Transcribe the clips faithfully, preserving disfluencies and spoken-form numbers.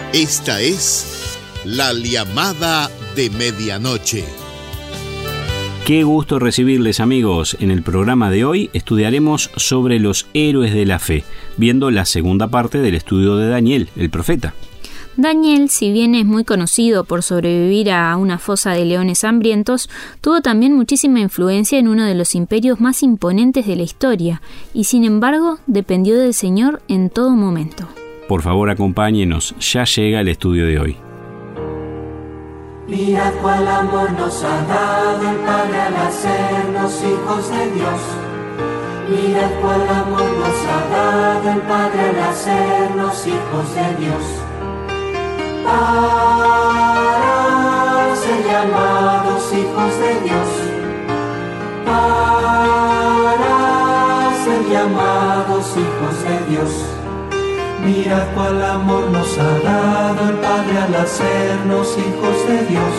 Esta es la llamada de medianoche. Qué gusto recibirles, amigos. En el programa de hoy estudiaremos sobre los héroes de la fe, viendo la segunda parte del estudio de Daniel, el profeta. Daniel, si bien es muy conocido por sobrevivir a una fosa de leones hambrientos, tuvo también muchísima influencia en uno de los imperios más imponentes de la historia, y sin embargo dependió del Señor en todo momento. Por favor, acompáñenos, ya llega el estudio de hoy. Mirad cuál amor nos ha dado el Padre al hacernos hijos de Dios. Mirad cuál amor nos ha dado el Padre al hacernos hijos de Dios. Para ser llamados hijos de Dios, para ser llamados hijos de Dios. Mirad cuál amor nos ha dado el Padre al hacernos hijos de Dios.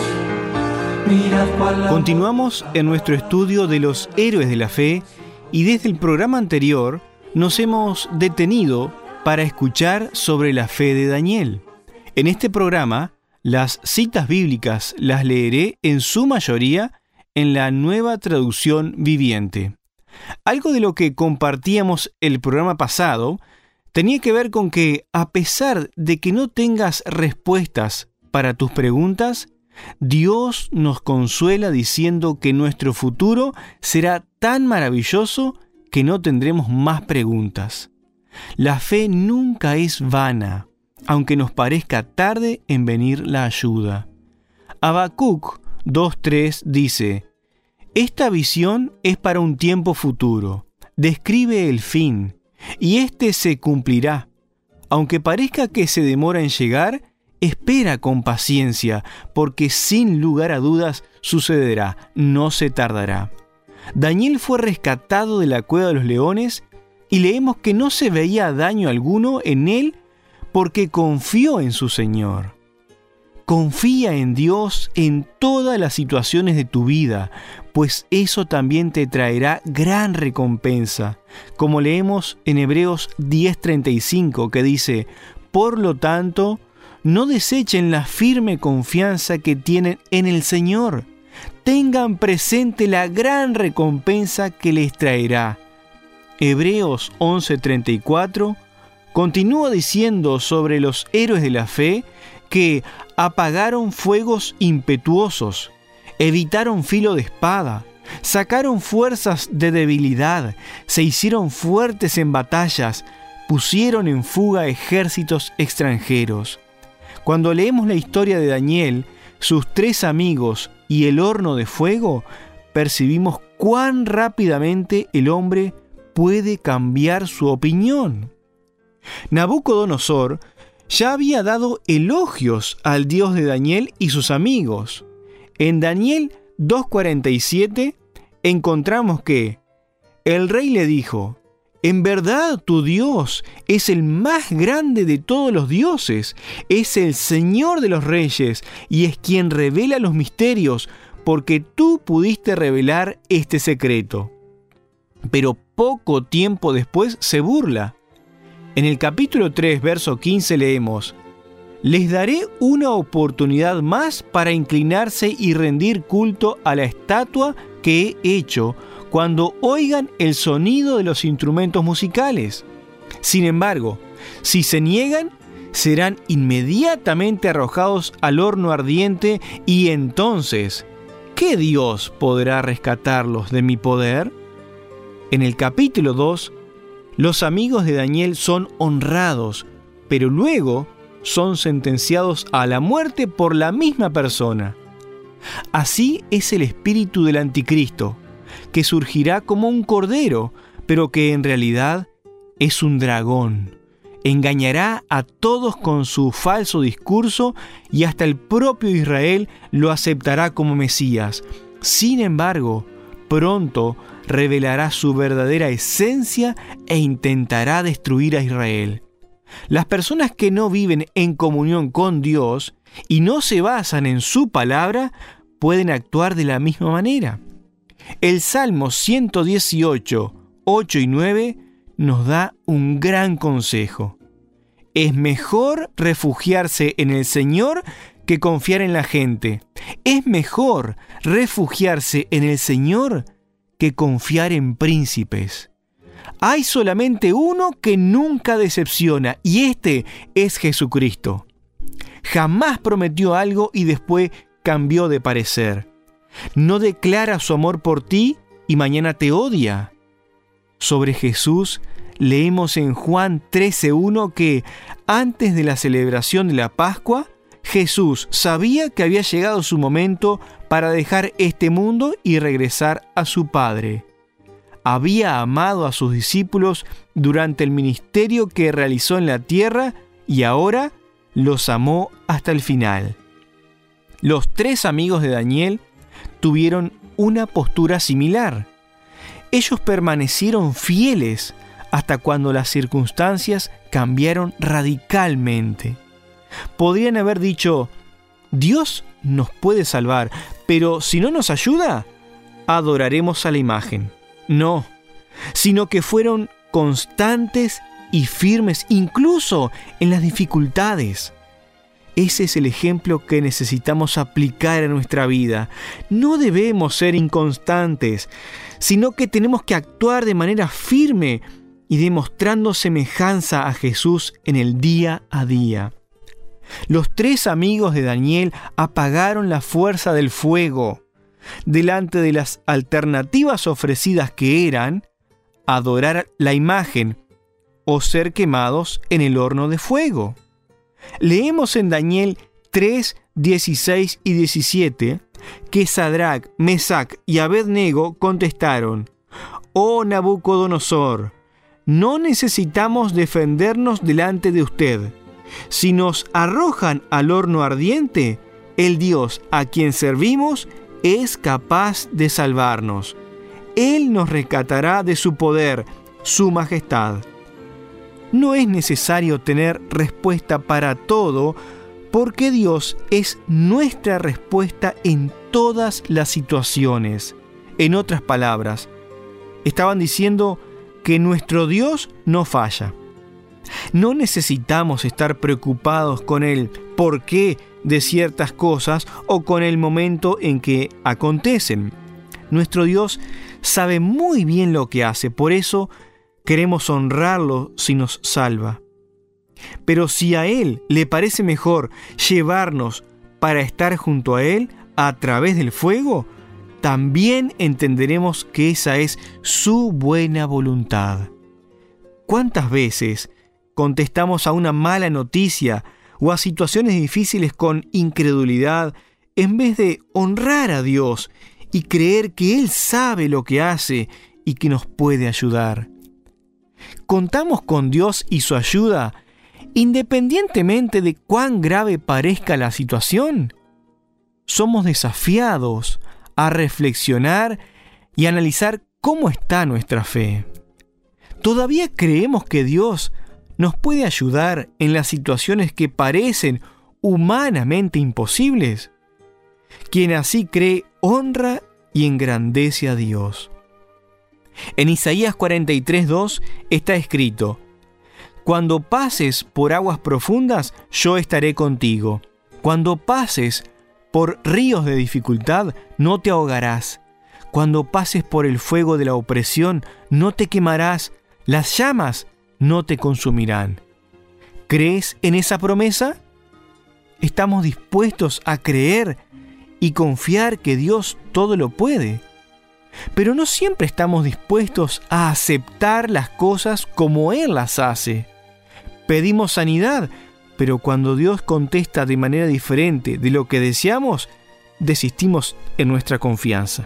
Mirad cuál amor... Continuamos en nuestro estudio de los héroes de la fe y desde el programa anterior nos hemos detenido para escuchar sobre la fe de Daniel. En este programa, las citas bíblicas las leeré en su mayoría en la Nueva Traducción Viviente. Algo de lo que compartíamos el programa pasado tenía que ver con que, a pesar de que no tengas respuestas para tus preguntas, Dios nos consuela diciendo que nuestro futuro será tan maravilloso que no tendremos más preguntas. La fe nunca es vana, aunque nos parezca tarde en venir la ayuda. Habacuc dos tres dice: esta visión es para un tiempo futuro, describe el fin, y éste se cumplirá. Aunque parezca que se demora en llegar, espera con paciencia, porque sin lugar a dudas sucederá, no se tardará. Daniel fue rescatado de la cueva de los leones y leemos que no se veía daño alguno en él porque confió en su Señor. Confía en Dios en todas las situaciones de tu vida, pues eso también te traerá gran recompensa, como leemos en Hebreos diez treinta y cinco, que dice: por lo tanto, no desechen la firme confianza que tienen en el Señor. Tengan presente la gran recompensa que les traerá. Hebreos once treinta y cuatro continúa diciendo sobre los héroes de la fe que apagaron fuegos impetuosos, evitaron filo de espada, sacaron fuerzas de debilidad, se hicieron fuertes en batallas, pusieron en fuga ejércitos extranjeros. Cuando leemos la historia de Daniel, sus tres amigos y el horno de fuego, percibimos cuán rápidamente el hombre puede cambiar su opinión. Nabucodonosor ya había dado elogios al Dios de Daniel y sus amigos. En Daniel dos cuarenta y siete encontramos que el rey le dijo: en verdad tu Dios es el más grande de todos los dioses, es el Señor de los reyes y es quien revela los misterios, porque tú pudiste revelar este secreto. Pero poco tiempo después se burla. En el capítulo tres, verso quince leemos: les daré una oportunidad más para inclinarse y rendir culto a la estatua que he hecho cuando oigan el sonido de los instrumentos musicales. Sin embargo, si se niegan, serán inmediatamente arrojados al horno ardiente y entonces, ¿qué Dios podrá rescatarlos de mi poder? En el capítulo dos, los amigos de Daniel son honrados, pero luego son sentenciados a la muerte por la misma persona. Así es el espíritu del anticristo, que surgirá como un cordero, pero que en realidad es un dragón. Engañará a todos con su falso discurso y hasta el propio Israel lo aceptará como Mesías. Sin embargo, pronto revelará su verdadera esencia e intentará destruir a Israel. Las personas que no viven en comunión con Dios y no se basan en su palabra pueden actuar de la misma manera. El Salmo ciento dieciocho, ocho y nueve nos da un gran consejo. Es mejor refugiarse en el Señor que confiar en la gente. Es mejor refugiarse en el Señor que confiar en príncipes. Hay solamente uno que nunca decepciona, y este es Jesucristo. Jamás prometió algo y después cambió de parecer. No declara su amor por ti y mañana te odia. Sobre Jesús leemos en Juan trece uno que antes de la celebración de la Pascua, Jesús sabía que había llegado su momento para dejar este mundo y regresar a su Padre. Había amado a sus discípulos durante el ministerio que realizó en la tierra y ahora los amó hasta el final. Los tres amigos de Daniel tuvieron una postura similar. Ellos permanecieron fieles hasta cuando las circunstancias cambiaron radicalmente. Podrían haber dicho, Dios nos puede salvar, pero si no nos ayuda, adoraremos a la imagen. No, sino que fueron constantes y firmes, incluso en las dificultades. Ese es el ejemplo que necesitamos aplicar a nuestra vida. No debemos ser inconstantes, sino que tenemos que actuar de manera firme y demostrando semejanza a Jesús en el día a día. Los tres amigos de Daniel apagaron la fuerza del fuego delante de las alternativas ofrecidas que eran adorar la imagen o ser quemados en el horno de fuego. Leemos en Daniel tres, dieciséis y diecisiete que Sadrac, Mesac y Abednego contestaron: «Oh Nabucodonosor, no necesitamos defendernos delante de usted. Si nos arrojan al horno ardiente, el Dios a quien servimos es capaz de salvarnos. Él nos rescatará de su poder, su majestad». No es necesario tener respuesta para todo, porque Dios es nuestra respuesta en todas las situaciones. En otras palabras, estaban diciendo que nuestro Dios no falla. No necesitamos estar preocupados con el porqué de ciertas cosas o con el momento en que acontecen. Nuestro Dios sabe muy bien lo que hace, por eso queremos honrarlo si nos salva. Pero si a Él le parece mejor llevarnos para estar junto a Él a través del fuego, también entenderemos que esa es su buena voluntad. ¿Cuántas veces contestamos a una mala noticia o a situaciones difíciles con incredulidad en vez de honrar a Dios y creer que Él sabe lo que hace y que nos puede ayudar? ¿Contamos con Dios y su ayuda independientemente de cuán grave parezca la situación? Somos desafiados a reflexionar y analizar cómo está nuestra fe. ¿Todavía creemos que Dios nos puede ayudar en las situaciones que parecen humanamente imposibles? Quien así cree honra y engrandece a Dios. En Isaías cuarenta y tres, dos está escrito: «Cuando pases por aguas profundas, yo estaré contigo. Cuando pases por ríos de dificultad, no te ahogarás. Cuando pases por el fuego de la opresión, no te quemarás. Las llamas no te consumirán». ¿Crees en esa promesa? ¿Estamos dispuestos a creer y confiar que Dios todo lo puede? Pero no siempre estamos dispuestos a aceptar las cosas como Él las hace. Pedimos sanidad, pero cuando Dios contesta de manera diferente de lo que deseamos, desistimos en nuestra confianza.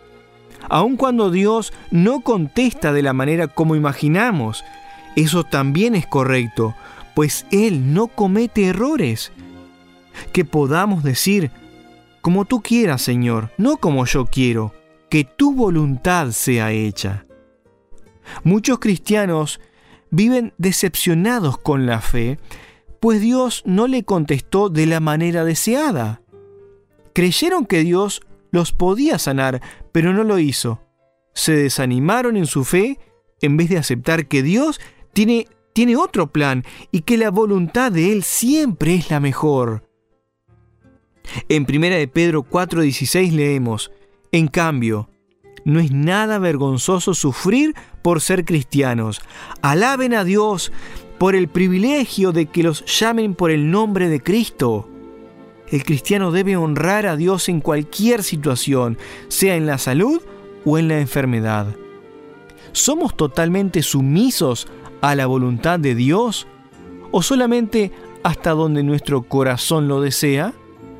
Aun cuando Dios no contesta de la manera como imaginamos, eso también es correcto, pues Él no comete errores. Que podamos decir: «Como tú quieras, Señor, no como yo quiero, que tu voluntad sea hecha». Muchos cristianos viven decepcionados con la fe, pues Dios no le contestó de la manera deseada. Creyeron que Dios los podía sanar, pero no lo hizo. Se desanimaron en su fe en vez de aceptar que Dios tiene tiene otro plan y que la voluntad de Él siempre es la mejor. En primera de Pedro cuatro dieciséis leemos: en cambio, no es nada vergonzoso sufrir por ser cristianos. Alaben a Dios por el privilegio de que los llamen por el nombre de Cristo. El cristiano debe honrar a Dios en cualquier situación, sea en la salud o en la enfermedad. ¿Somos totalmente sumisos a la voluntad de Dios o solamente hasta donde nuestro corazón lo desea?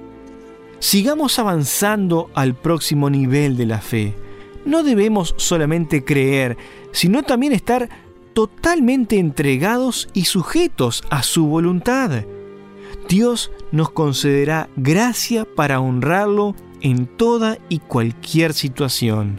Sigamos avanzando al próximo nivel de la fe. No debemos solamente creer, sino también estar totalmente entregados y sujetos a su voluntad. Dios nos concederá gracia para honrarlo en toda y cualquier situación.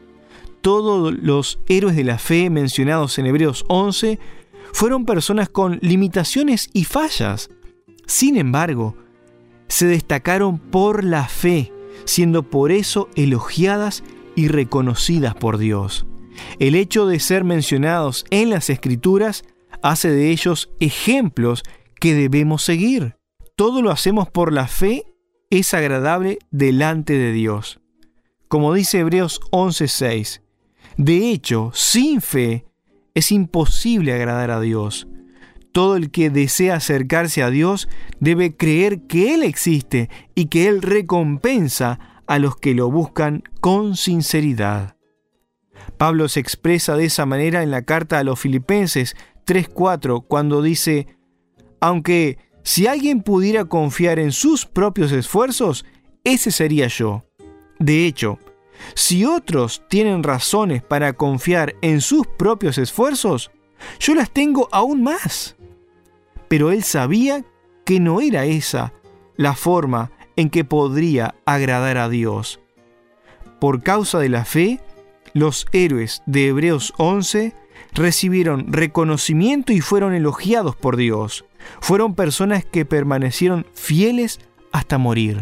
Todos los héroes de la fe mencionados en Hebreos once fueron personas con limitaciones y fallas. Sin embargo, se destacaron por la fe, siendo por eso elogiadas y reconocidas por Dios. El hecho de ser mencionados en las Escrituras hace de ellos ejemplos que debemos seguir. Todo lo hacemos por la fe, es agradable delante de Dios. Como dice Hebreos once seis, de hecho, sin fe es imposible agradar a Dios. Todo el que desea acercarse a Dios debe creer que Él existe y que Él recompensa a los que lo buscan con sinceridad. Pablo se expresa de esa manera en la carta a los Filipenses tres cuatro, cuando dice: aunque si alguien pudiera confiar en sus propios esfuerzos, ese sería yo. De hecho, si otros tienen razones para confiar en sus propios esfuerzos, yo las tengo aún más. Pero él sabía que no era esa la forma en que podría agradar a Dios. Por causa de la fe, los héroes de Hebreos once recibieron reconocimiento y fueron elogiados por Dios. Fueron personas que permanecieron fieles hasta morir.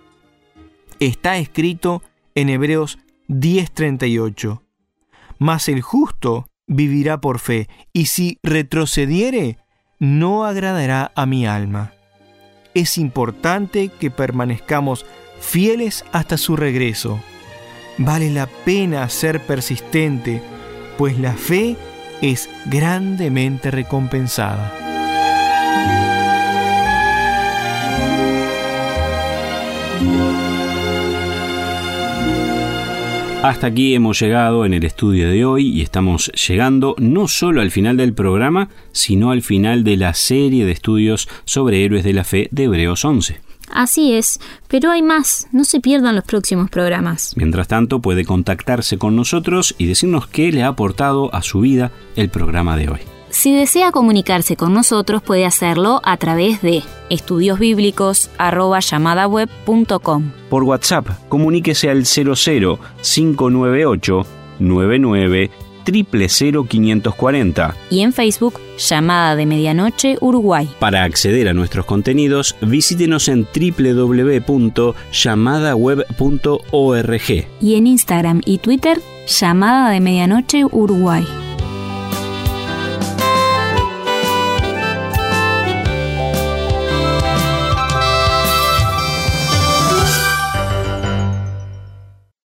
Está escrito en Hebreos diez treinta y ocho: mas el justo vivirá por fe, y si retrocediere, no agradará a mi alma. Es importante que permanezcamos fieles hasta su regreso. Vale la pena ser persistente, pues la fe es grandemente recompensada. Hasta aquí hemos llegado en el estudio de hoy y estamos llegando no solo al final del programa, sino al final de la serie de estudios sobre héroes de la fe de Hebreos once. Así es, pero hay más, no se pierdan los próximos programas. Mientras tanto, puede contactarse con nosotros y decirnos qué le ha aportado a su vida el programa de hoy. Si desea comunicarse con nosotros, puede hacerlo a través de estudiosbíblicos arroba llamadaweb punto com. Por WhatsApp, comuníquese al cero cero cinco nueve ocho nueve nueve cero cero cero cinco cuatro cero. Y en Facebook, Llamada de Medianoche Uruguay. Para acceder a nuestros contenidos, visítenos en doble u doble u doble u punto llamadaweb punto org. Y en Instagram y Twitter, Llamada de Medianoche Uruguay.